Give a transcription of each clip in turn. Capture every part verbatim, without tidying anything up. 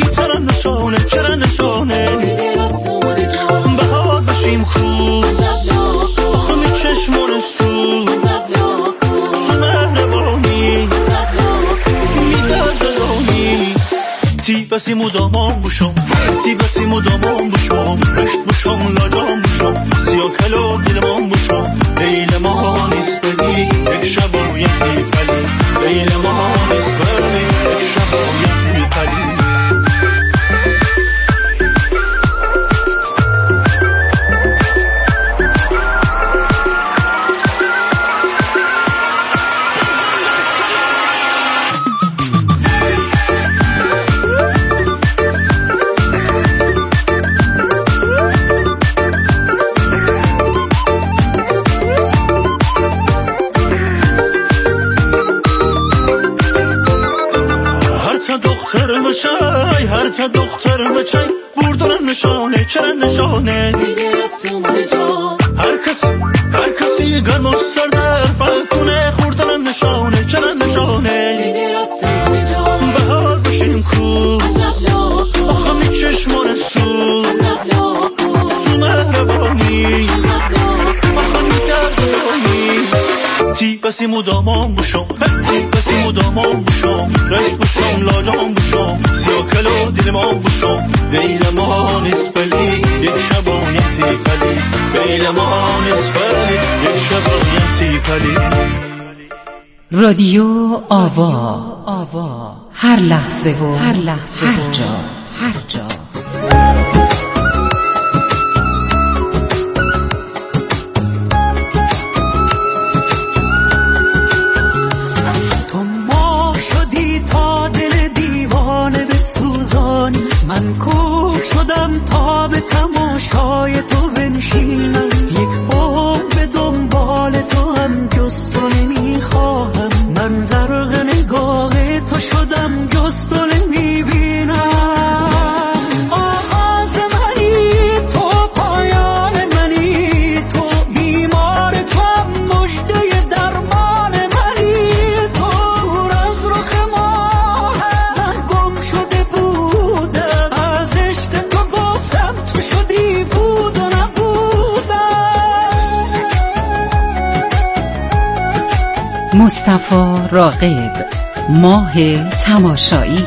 چرا نشانه چرا نشانه بهار بشیم خوب آخه می چشمان سو سو مهربانی می دردگانی تی بسی مدامان بوشم تی بسی مدامان بوشم رشت بوشم لاجام بوشم سیاه کلو دلمان بوشم لیل ما نیست بدی یک شبایتی پلی لیل ما نیست بدی یک شبایتی پلی هر تا دختر بچه بردن نشانه چرا نشانه هر کسی هر کسی گرم و سر در فلکونه خوردن نشانه چرا نشانه بهار بشیم کو آخه می چشمان سو سو مهربانی آخه می دردگانی تی بسی مدامان بوشم تی بسی مدامان بوشم رشت بوشم لاجام بوشم سیاه کلو دلمان بوشم بیل ما نیست بلی یک شبایتی پلی بیل ما نیست بلی یک شبایتی پلی رادیو آوا آوا هر لحظه و هر لحظه هر جا هر جا من کوک شدم تا به تماشای تو بنشینم یک عمر به دنبال تو هم جز تو نمیخواهم من غرق نگاه تو شدم جز تو نمیبینم آغاز منی تو پایان منی تو بیمار تو هم مژده درمان منی تو از رخ ماه گم شده بود مصطفی راغب ماه تماشایی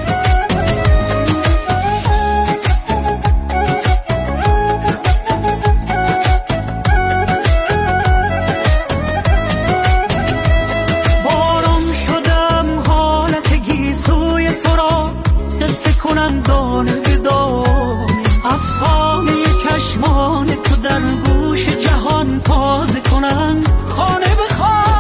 باران شدم حالت گیسوی تو را قصه کنم دانه به دانه افسانه چشمان تو در گوش جهان تازه کنم خانه به خانه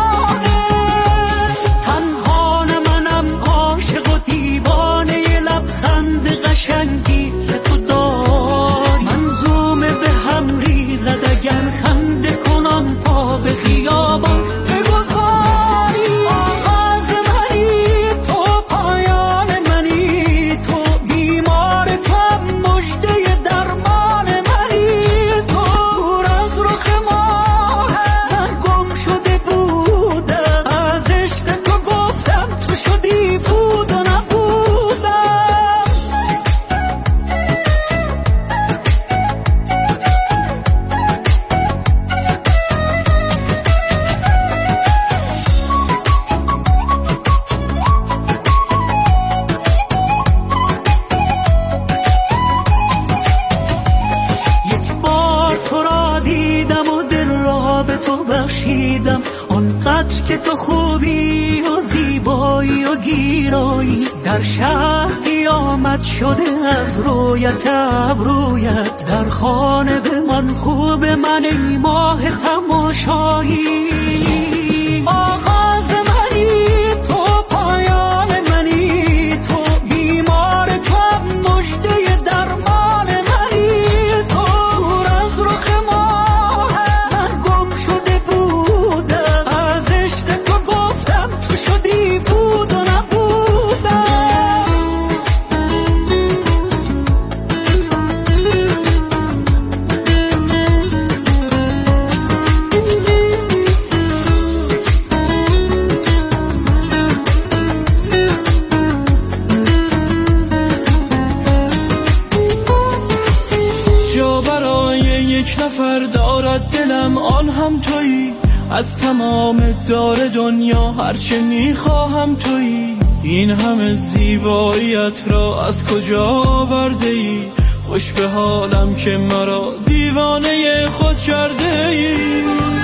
قشنگی تو داری منظومه به هم ریزد اگر خنده کنم تا به خیابان بگذاری آغاز منی تو پایان منی تو بیمار تو هم مژده درمان منی تو از رخ ماه گم شده بودم از عشق تو گفتم تو شدی بود و نبودم آنقدر که تو خوبی و زیبایی و گیرایی در شهر قیامت شده از رویت ابرویت در خانه به من خوب من ای ماه تماشایی آغاز منی تو پایان منی تو بیمار تو هم مژده درمان منی تو از رخ ماه گم شده بودم از عشق تو گفتم تو شدی بود و نبودم جان هم تویی، از تمام دار دنیا هرچه میخواهم تویی. این همه زیباییت را از کجا آورده ای؟ خوش به حالم که مرا دیوانه خود کرده ای.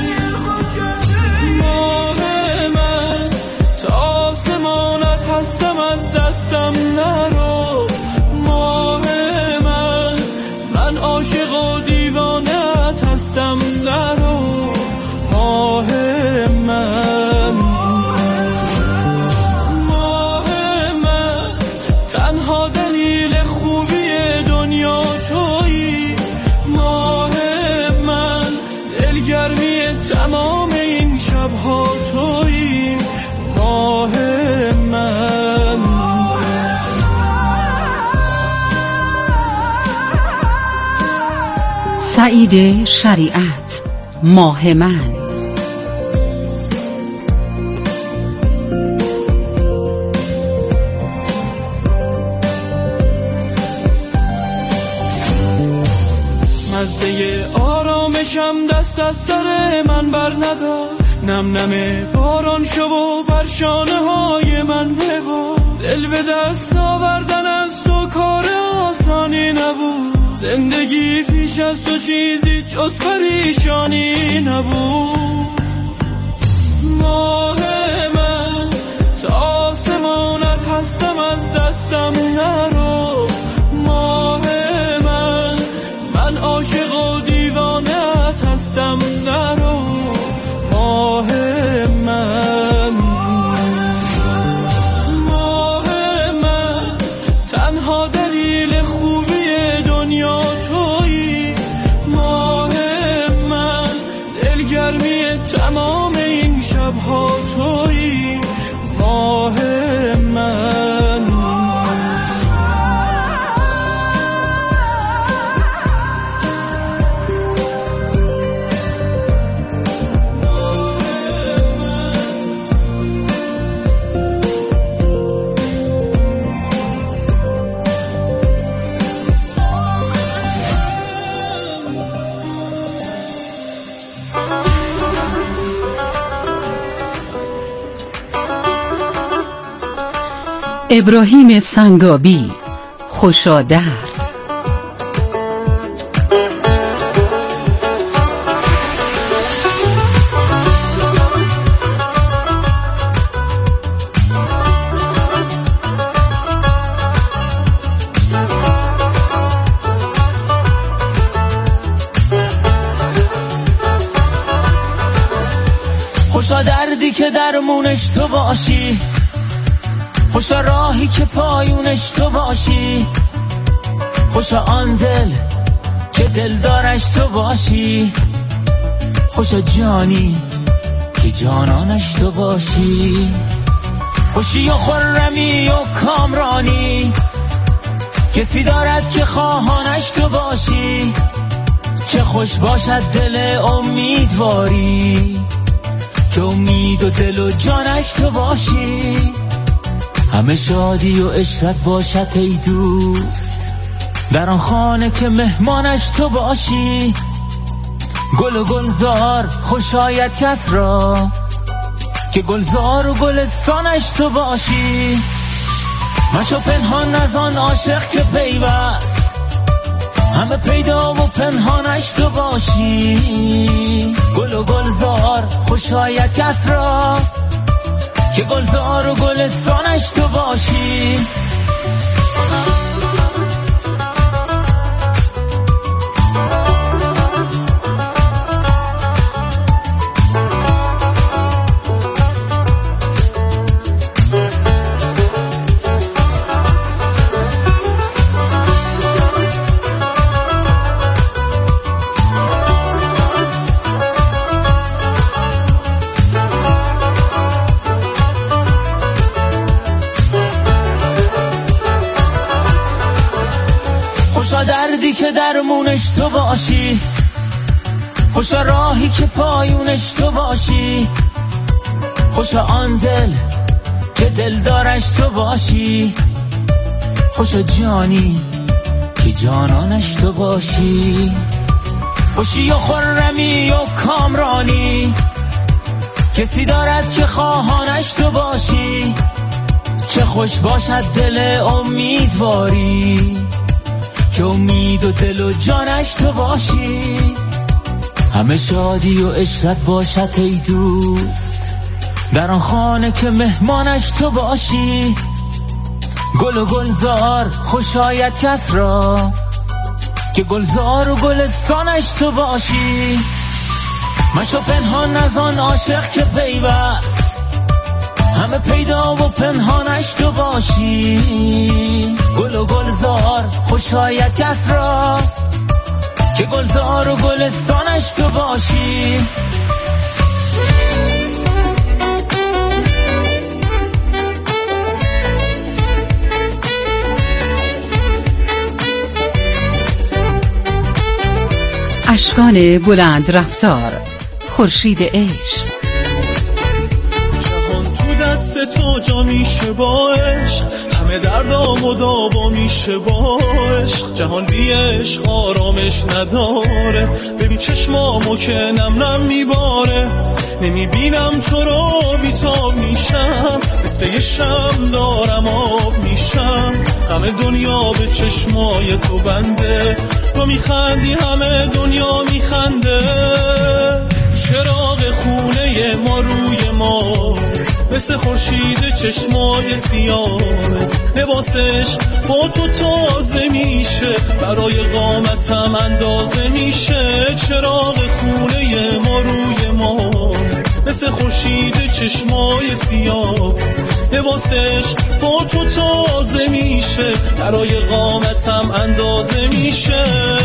ماه من تا آسمانت هستم، از دستم نرو. ماه من من عاشق و دیوانت هستم، نرو. ماه من ماه من تنها دلیل خوبی دنیا تویی. ماه من دلگرمی تمام این شبها تویی. ماه من سعید شریعت، ماه من. مزده آرامشم دست از سر من بر ندار. نم نم باران شو و بر شانه های من ببار. دل به دست آوردن از تو کار آسانی نبود. زندگی پیش از تو چیزی جز پریشانی نبود. ماه من تا آسمانت هستم، از دستم نرو. ماه من من عاشق و دیوانت هستم، نرو. ماه من ماه من تنها دلیل خوبی دنیا تویی. ماه من دلگرمی تمام این شبها تویی. ماه من ابراهیم سنگابی، خوشادرد. خوشا دردی که درمونش تو باشی، خوشا راهی که پایونش تو باشی. خوشا آن دل که دلدارش تو باشی. خوشا جانی که جانانش تو باشی. خوشی و خرمی و کامرانی کسی دارد که خواهانش تو باشی. چه خوش باشد دل امیدواری که امید و دل و جانش تو باشی. همه شادی و عشرت باشد ای دوست، در آن خانه که مهمانش تو باشی. گل و گلزار خوش آید کس را که گلزار و گلستانش تو باشی. مشو پنهان از آن عاشق که پیوست، همه پیدا و پنهانش تو باشی. گل و گلزار خوش آید کس را که گلزار و گلستانش تو باشی. خوشا دردی که درمونش تو باشی، خوشا راهی که پایونش تو باشی. خوشا آن دل که دلدارش تو باشی. خوشا جانی که جانانش تو باشی. خوشی و خرمی و کامرانی، کسی دارد که خواهانش تو باشی. چه خوش باشد دل امیدواری، که امید و دل و جانش تو باشی. همه شادی و عشرت باشد ای دوست، در آن خانه که مهمانش تو باشی. گل و گلزار خوش آید کس را، که گلزار و گلستانش تو باشی. مشو پنهان از آن عاشق که پیوست، همه پیدا و پنهانش تو باشی. گل و گلزار خوش آید کس را، که گلزار و گلستانش تو باشی. اشکان بلند رفتار، خورشید عشق. جهان تو دست تو جا میشه با عشق، همه دردام و داوا میشه با عشق. جهان بی عشق آرامش نداره، ببین چشمامو که نم نم میباره. نمیبینم تو رو بیتاب میشم، مثل یه شم دارم آب میشم. همه دنیا به چشمای تو بنده، تو میخندی همه دنیا میخنده. چراغ خونه ما روی ما، مثل خورشید چشمای سیاه. لباسش با تو تازه میشه، برای قامتم اندازه میشه. چراغ خونه ما روی ما، مثل خورشید چشمای سیاه. لباسش با تو تازه میشه، برای قامتم اندازه میشه.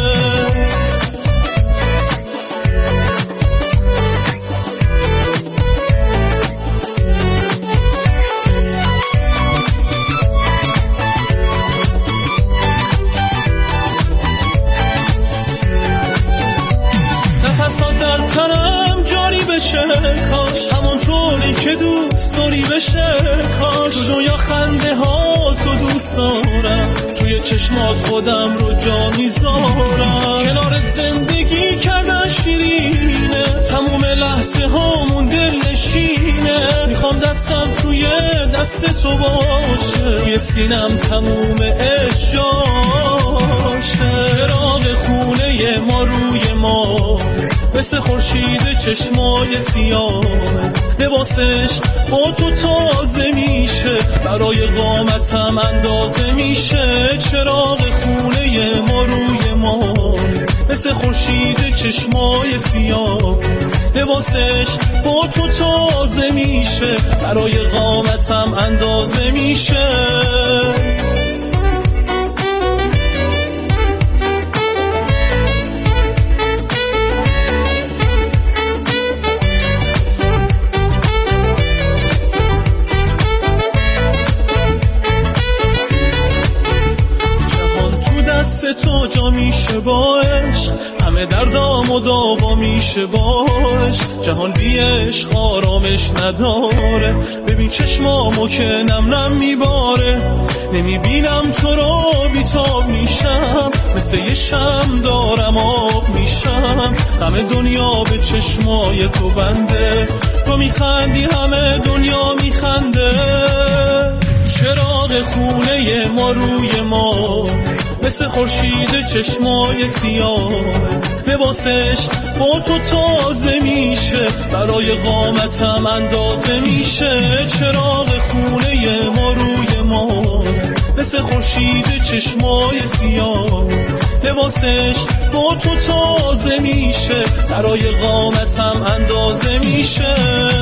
نفسات در تنم جاری بشه کاش، همونطوری که دوست داری بشه کاش. تو دنیا خنده ها تو دوست دارم، توی چشمات خودم رو جا میذارم. کنارت زندگی کردن شیرینه، تموم لحظه هامون دل نشینه. میخوام دستم توی دست تو باشه، توی سینم تموم عشق جاشه. چراغ خونه ما روی ما، مثل خورشید چشمای سیاه. لباسش با تو تازه میشه، برای قامتم اندازه میشه. چراغ خونه ما روی ما، مثل خورشید چشمای سیاه. لباسش با تو تازه میشه، برای قامتم اندازه میشه. تو جا میشه با عشق، همه دردام و داوا میشه با عشق. جهان بی عشق آرامش نداره، ببین چشمامو که نم نم میباره. نمیبینم تو رو بیتاب میشم، مثل یه شم دارم آب میشم. همه دنیا به چشمای تو بنده، تو میخندی همه دنیا میخنده. چراغ خونه ما روی ما، مثل خورشید چشمای سیاه. لباسش با تو تازه میشه، برای قامتم اندازه میشه. چراغ خونه ما روی ما، مثل خورشید چشمای سیاه. لباسش با تو تازه میشه، برای قامتم اندازه میشه.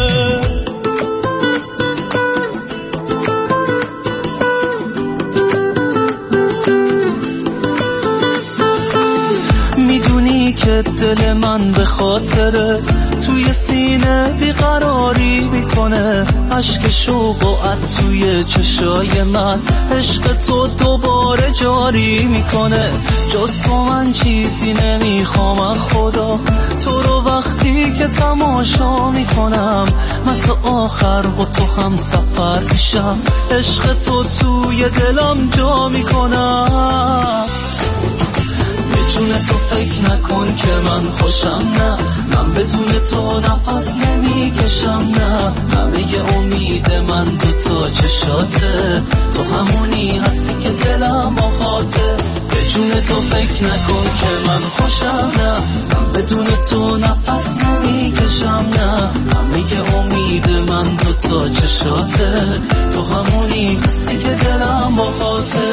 که دل من به خاطره توی سینه بیقراری میکنه. عشق شوق و عط توی چشای من، عشق تو دوباره جاری میکنه. جز تو من چیزی نمیخوام خدا، تو رو وقتی که تماشا میکنم. من تا آخر با تو هم سفر میشم، عشق تو توی دلم جا میکنم. جون تو فکر فکر نکن که من خوشم نه، من بدون تو نفس نمیکشم نه. همه امید من دو تا چشاته، تو همونی هستی که دلم آهاته. به جون تو فکر نکن که من خوشم نه، من بدون تو نفس نمیکشم نه. همه امید من دو تا چشاته، تو همونی هستی که دلم آهاته.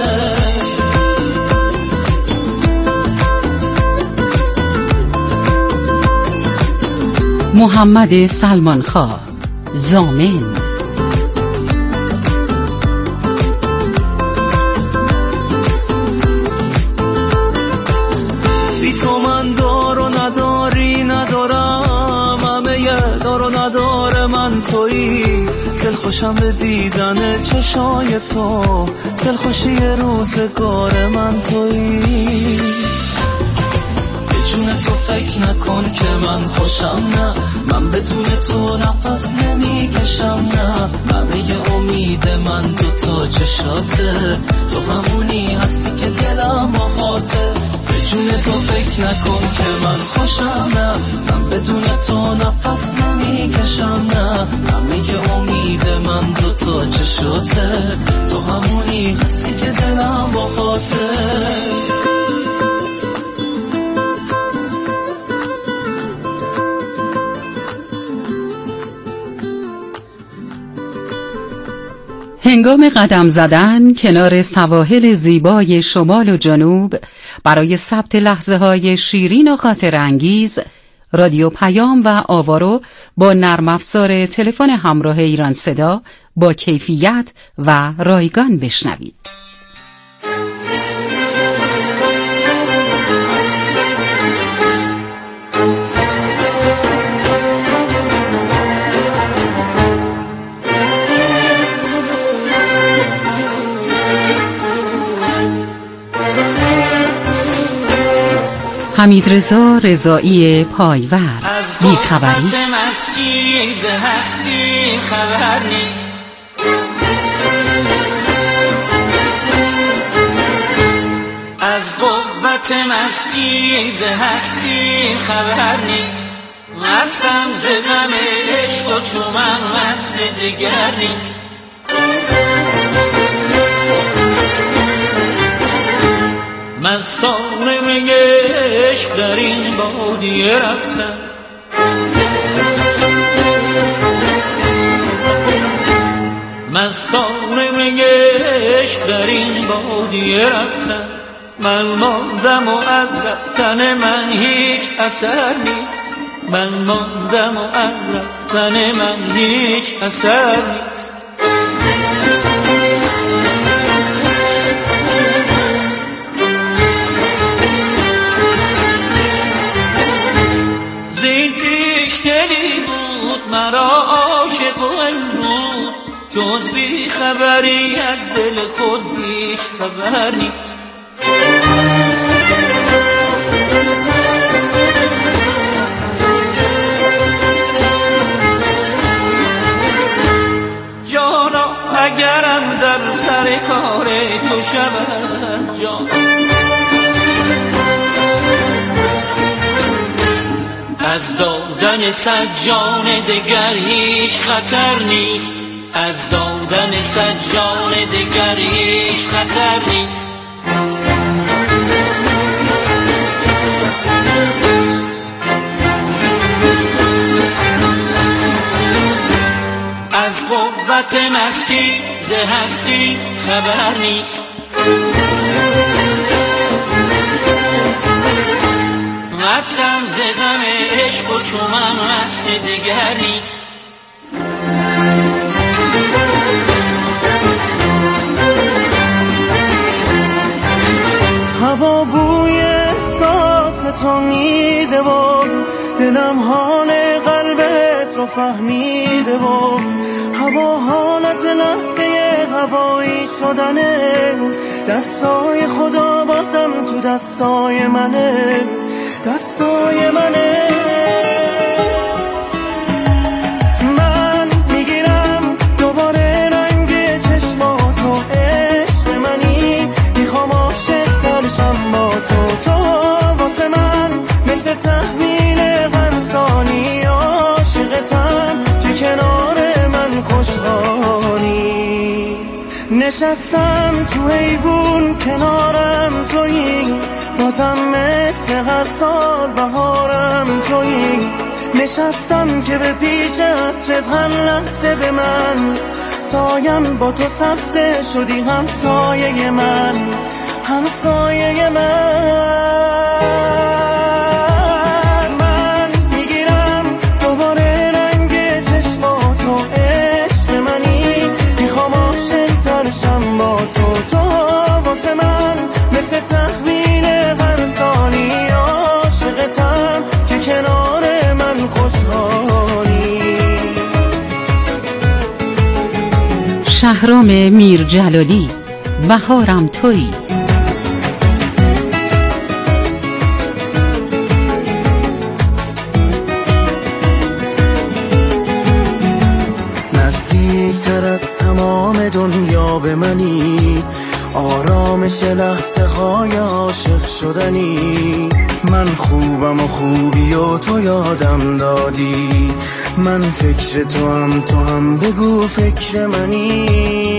محمد سلمانخواه، ضامن. بی تو من دار و نداری ندارم، همه یه دار و نداره من تویی. دل خوشم به دیدن چشای تو، دل خوشی روزگار من تویی. بدون تو فکر نکن که من خوشم نه، من بدون تو نفس نمیکشم نه. همه امید من دو تا چشاته، تو همونی هستی که دلم آهاته. بدون تو فکر نکن که من خوشم نه، من بدون تو نفس نمیکشم نه. همه امید من دو تا چشاته، تو همونی هستی که دلم آهاته. هنگام قدم زدن کنار سواحل زیبای شمال و جنوب برای ثبت لحظه های شیرین و خاطر انگیز، رادیو پیام و آوا با نرم افزار تلفن همراه ایران صدا با کیفیت و رایگان بشنوید. حمیدرضا رضایی پایور، یک خبری. از مستی ز هستی خبر نیست، از قوت مستی ز هستی خبر نیست. مستم ز غم عشق و چو من مست دیگر نیست. مستان می عشق در این بادیه رفتند، مستان می عشق در این بادیه رفتند. من ماندم و از رفتن من هیچ اثر نیست، من ماندم و از رفتن من هیچ اثر نیست. دلی بود مرا عاشق و امروز جز بی خبری از دل خود هیچ خبر نیست. جانا اگرم در سر کار تو شود جان، از دادن صد جان دگر هیچ خطر نیست، از دادن صد جان دگر هیچ خطر نیست. از قوت مستی ز هستی خبر نیست، مستم ز غم عشق و چو من مست دیگر نیست. هوا بوی احساس تو میده و دلم حال قلبت رو فهمیده و هوا حالت لحظه هوایی شدنه، دستای خدا بازم تو دستای منه، دستای منه. من میگیرم دوباره رنگ چشماتو، عشق منی میخوام عاشق ترشم با تو، تو واسه من نشستم تو ایوون کنارم تویی، بازم مثل هر سال بهارم تویی. نشستم که به پیچ عطرت هر لحظه به من، سایم با تو سبزه شدی همسایه من، همسایه من. من میگیرم دوباره رنگ چشماتو، عشق منی، میخوام عاشق‌تر شم با تو. تو واسه من مثل تحویل هر ثانی، عاشقتم که کنار من خوشحالی. شهرام میرجلالی، بهارم تویی. نزدیکتر از تمام دنیا به منی، آرامش لحظه های عاشق شدنی. من خوبم و خوبی و تو یادم دادی، من فکر تو هم تو هم بگو فکر منی.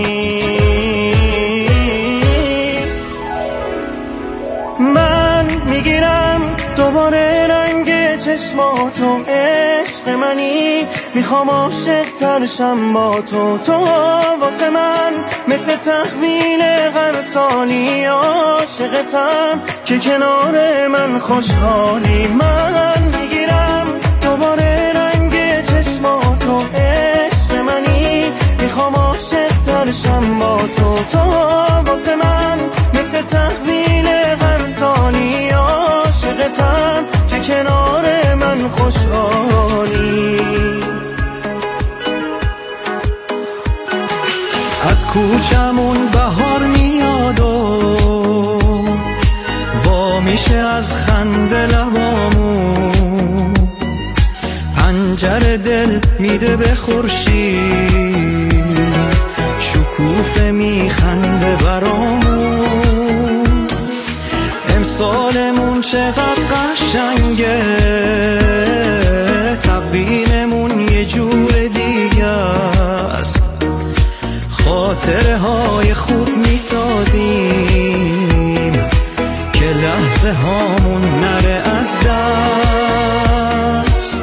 من میگیرم دوباره رنگ چشماتو، عشق منی، میخوام عاشق‌تر شم با تو. تو واسه من مثل تحویل هر ثانی، عاشقتم که کنار من خوشحالی. من میگیرم دوباره رنگ چشماتو، عشق منی، میخوام عاشق‌تر شم با تو. تو واسه من مثل تحویل هر ثانی، عاشقتم که کنار من خوشحالی. از کوچمون بهار میاد و وا میشه از خنده لبامون، پنجره دل میده به خورشید، شکوفه میخنده برامون. امسالمون چقدر قشنگه، تبینمون یه جور دیگه است، خاطره های خوب میسازیم که لحظه هامون نره از دست.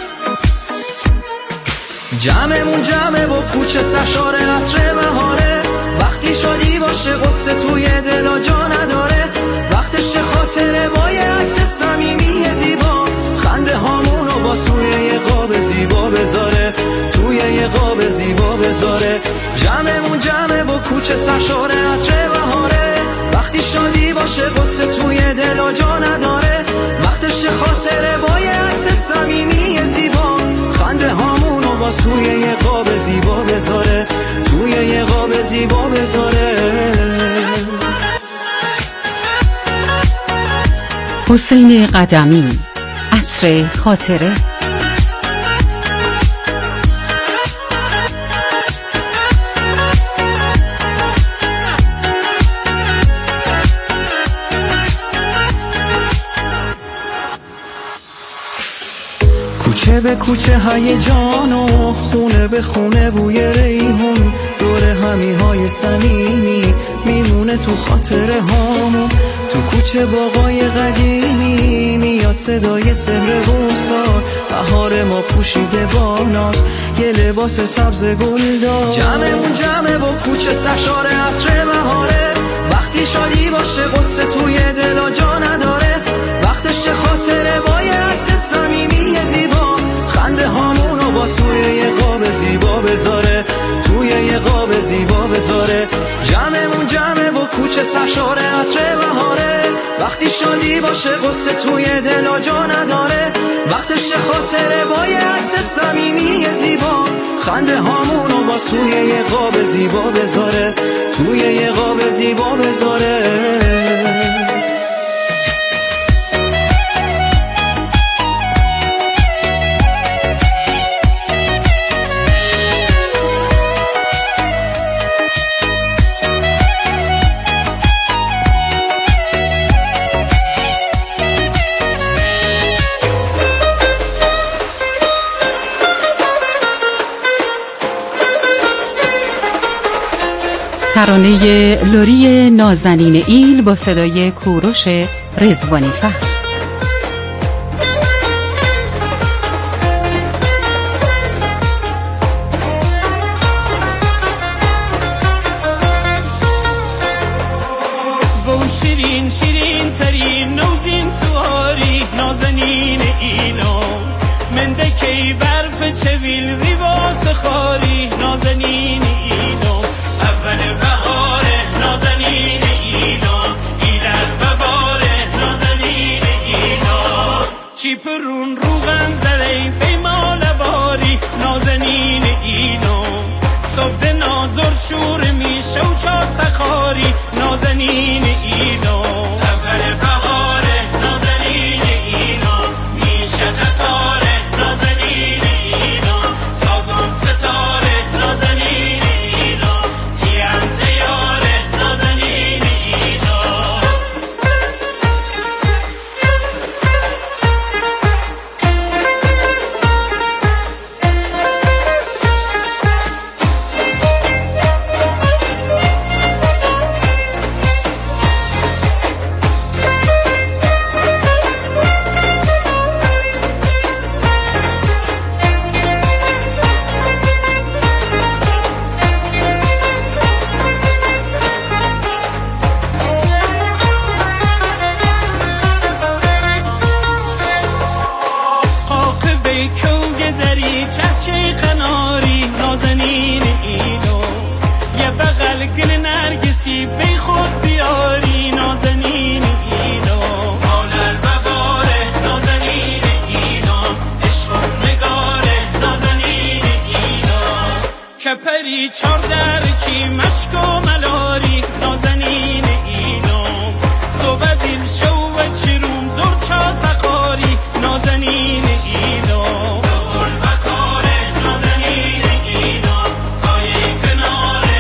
جمعمون جمعه و کوچه سرشار عطر بهاره، وقتی شادی باشه قصه توی دل و جا نداره، وقتش خاطره با یه عکس صمیمی زیبا، خنده هامونو با سوی یه قاب زیبا بذاره، توی یه قاب زیبا بذاره. جمعمون جمعه و کوچه سرشار عطر بهاره، وقتی شادی باشه قصه توی دل و جا نداره، وقتش خاطره با یه عکس صمیمی زیبا، خنده هامونو با سوی یه قاب زیبا بذاره، توی یه قاب زیبا بذاره. حسین قدمی، عطر خاطره. کوچه به کوچه هیجان و خونه به خونه بوی ریحون، دور همی های صمیمی میمونه تو خاطره هامون. تو کوچه باغای قدیمی میاد صدای سحر وصال، بهار ما پوشیده باناست یه لباس سبز گلدار. جمعمون جمعه و کوچه سرشار عطر بهاره، وقتی شادی باشه قصه توی دل و جا نداره، وقتش خاطره با یه عکس صمیمی زیبا، خنده هامونو با سوی یه قاب زیبا بذاره، توی یه قاب زیبا بذاره. جمعمون جمعه و کوچه سرشار عطر بهاره، وقتی شادی باشه قصه توی دل و جا نداره، وقتش خاطره با یه عکس صمیمی زیبا، خنده هامونو با سوی یه قاب زیبا بذاره، توی یه قاب زیبا بذاره. ترانه لوری نازنین ایل با صدای کوروش رضوانی فر. شیرین شیرین ترین نوزین سواری نازنین ایلو منده کی برف چویل ریواز خاری نازنین ایلو اول بهاره نازنین ایلو ایلل بباره نازنین ایلو چی پرون روغن زده بیمال باری نازنین ایلو صبح نازر شور میشه و چا سخاری نازنین ایلو اول بهاره نازنین ایلو میشه قطاره نازنین ایلو سازم ستاره نازنین ایلو تیم تیاره نازنین ایلو گل نرگسی بی خود بیاری نازنین ایلو مولل بباره نازنین ایلو عشق نگاره نازنین ایلو کپری چار درکی مشک و ملاری نازنین ایلو صبح دل شو و چیرون زور چا سخاری نازنین ایلو بقول بکاره نازنین ایلو سایه کناره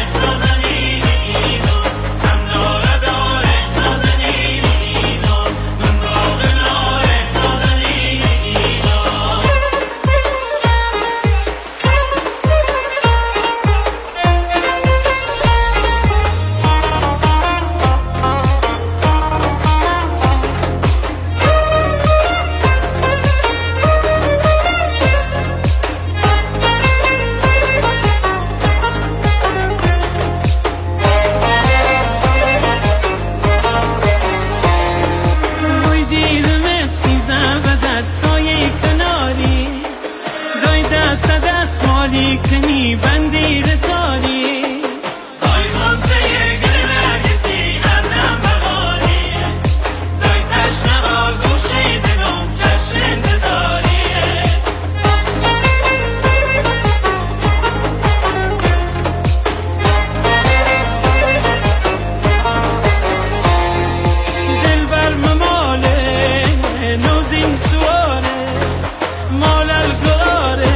کنی بندیر تاری دای غمزه گل نرگسی هر دم بغاری دای تشنه گوشی دلم جشن داریه دل بر مماله نوزین سواره مالل گاره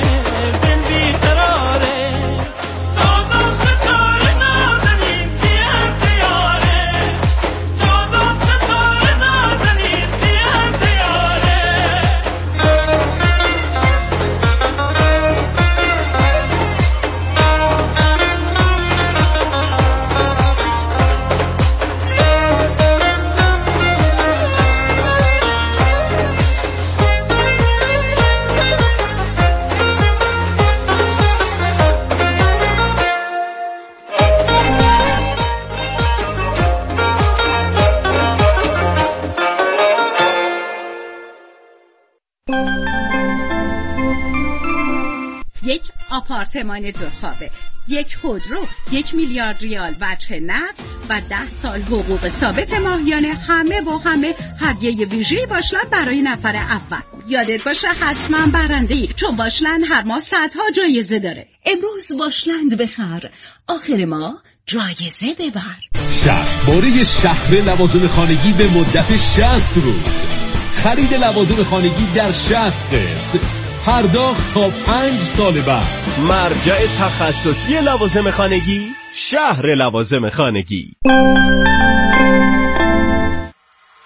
یک آپارتمان دو خوابه، یک خودرو، یک میلیارد ریال وجه نقد و ده سال حقوق ثابت ماهیانه، همه با همه هدیه ویژه‌ای باشلند برای نفر اول. یادت باشه حتما برنده‌ای، چون باشلند هر ماه صدها جایزه داره. امروز باشلند بخر، آخر ماه جایزه ببر. شصت باره شهر لوازم خانگی به مدت شصت روز. خرید لوازم خانگی در شصت قسط، پرداخت تا پنج سال بعد. مرجع تخصصی لوازم خانگی، شهر لوازم خانگی.